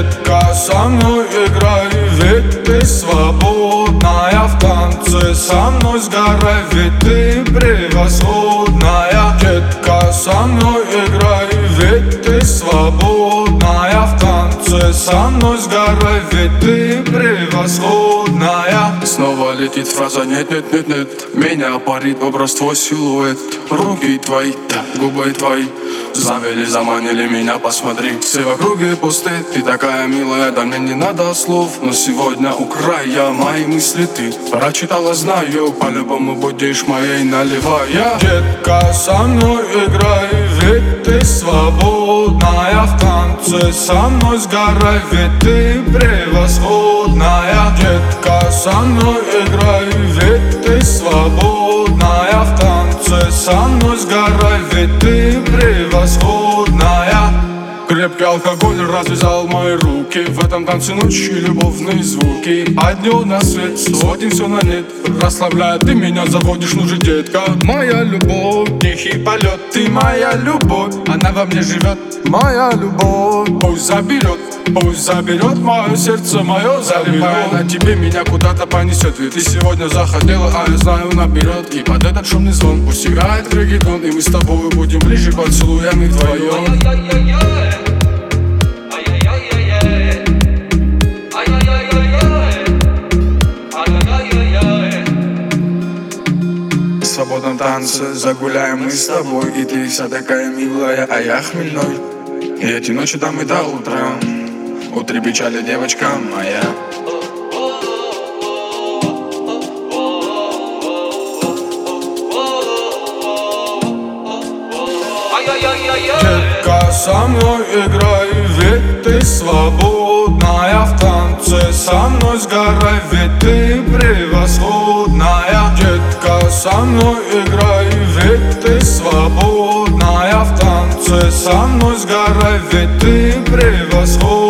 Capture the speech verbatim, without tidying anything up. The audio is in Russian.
Детка, со мной играй, ведь ты свободная. В танце со мной сгорай, ведь ты превосходная. Детка, со мной играй, ведь ты свободная. В танце со мной сгорай, ведь ты превосходная. Снова летит фраза нет, нет, нет, нет. Меня парит образ твой силуэт. Руки твои, да, губы твои завели, заманили меня, посмотри. Все в округе пусты, ты такая милая, да мне не надо слов. Но сегодня у края мои мысли ты прочитала, знаю, по-любому будешь моей, наливая. Детка, со мной играй, ведь ты свободная. В танце со мной сгорай, ведь ты превосходная. Детка, со мной играй, ведь ты свободная. В танце со мной сгорай, ведь ты превосходная. Крепкий алкоголь развязал мои руки. В этом танце ночью любовные звуки. А днем на свет сводим все на нет. Расслабляя, ты меня заводишь, ну же, детка. Моя любовь, тихий полет. Ты моя любовь, она во мне живет. Моя любовь, пусть заберет, пусть заберет мое сердце, мое заберет. На тебе меня куда-то понесет. Ведь ты сегодня захотела, а я знаю наперед. И под этот шумный звон пусть играет реггетон. И мы с тобой будем ближе поцелуями вдвоем. В свободном танце загуляем мы с тобой. И ты вся такая милая, а я хмельной. И эти ночи там и до утра. Утри печали, девочка моя. Детка, со мной играй, ведь ты свободная. В танце со мной сгорай, ведь ты превосходная. Детка, со мной играй, ведь ты свободная. В танце со мной сгорай, ведь ты превосходная.